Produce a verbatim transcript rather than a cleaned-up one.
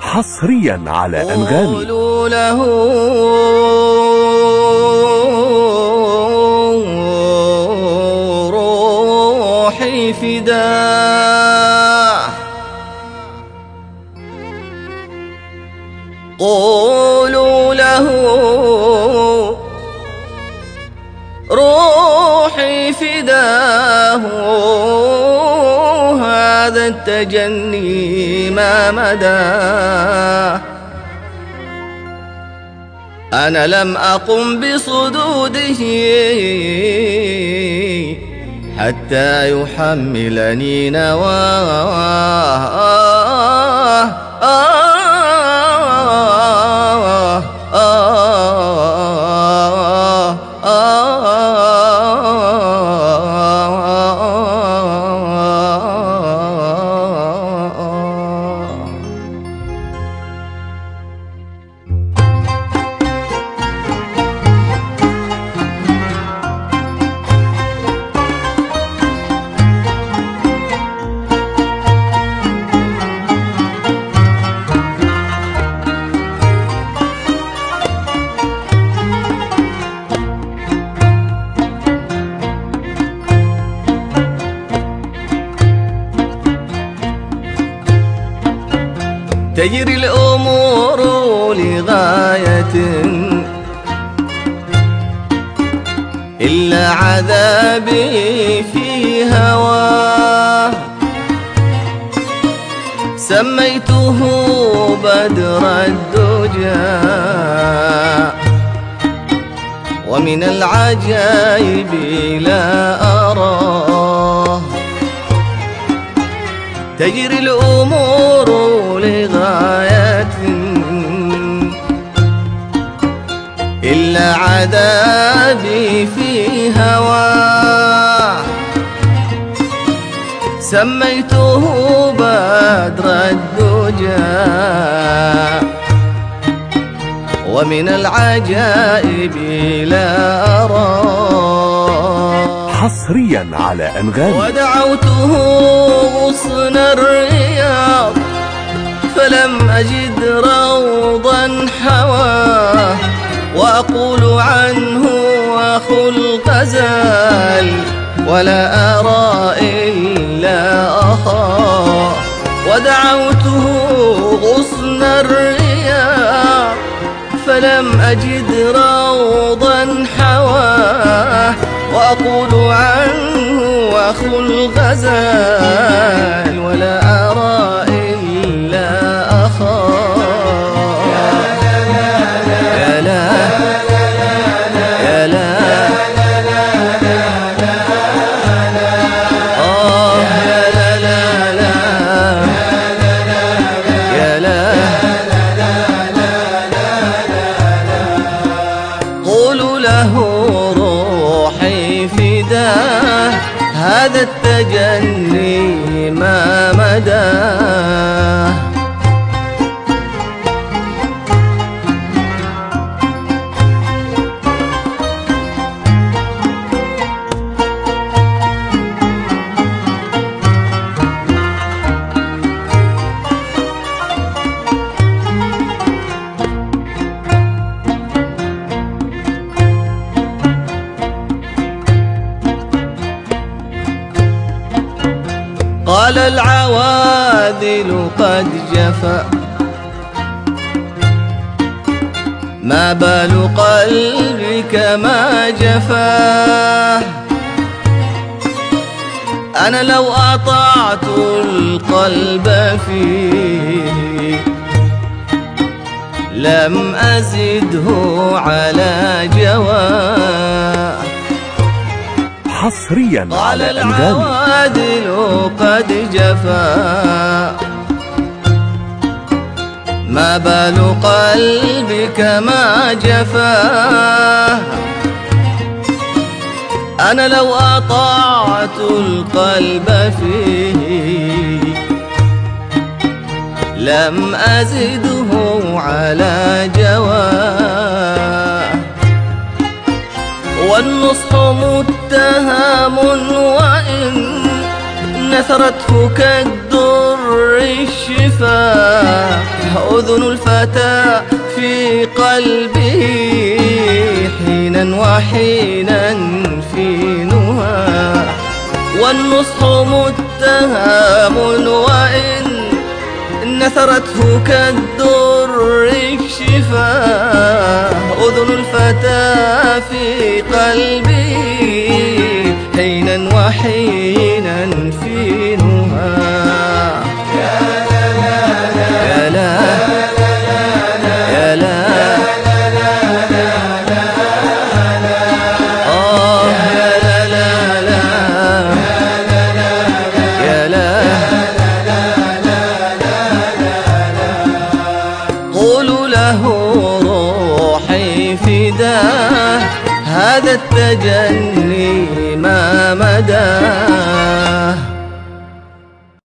حصريا على أنغامي. قولوا له روحي فداه، قولوا له روحي فداه، هذا التجني ما مداه. أنا لم أقم بصدوده حتى يحملني نواه. تجري الأمور لغاية إلا عذابي في هواه، سميته بدر الدجى ومن العجائب لا أراه. تجري الأمور لغاية إلا عذابي في هواه، سميته بدر الدجى ومن العجائب لا أراه. حصريا على أنغامي. ودعوته غصن الرياض فلم أجد روضا حواه، وأقول عنه أخو الغزال ولا أرى إلا أخاه. ودعوته غصن الرياض فلم أجد روضا حواه، وأقول عنه أخو الغزال ولا أرى إلا أخاه. يا لا يا لا يا لا آه يا لا لا لا يا لا. قولوا له روحي فداه، هذا التجني ما مداه. قال العواذل قد جفا، ما بال قلبك ما جفاه. أنا لو أطعت القلب فيه لم أزده على جواه. حصريا على أنغامي. قال العوادل قد جفا، ما بال قلبك ما جفاه. أنا لو أطعت القلب فيه لم أزده على جواه. والنصح متهم وإن نثرته كالدر الشفاه أذن الفتى في قلبه حينا وحينا في نهاه، والنصح متهم وإن نثرته كالدر اكشفاه، أذن الفتى في قلبه حينا وحينا في نهاه. يا لا يا لا آه يا لا لا لا يا لا. قولوا له روحي فداه، هذا التجني ما مداه،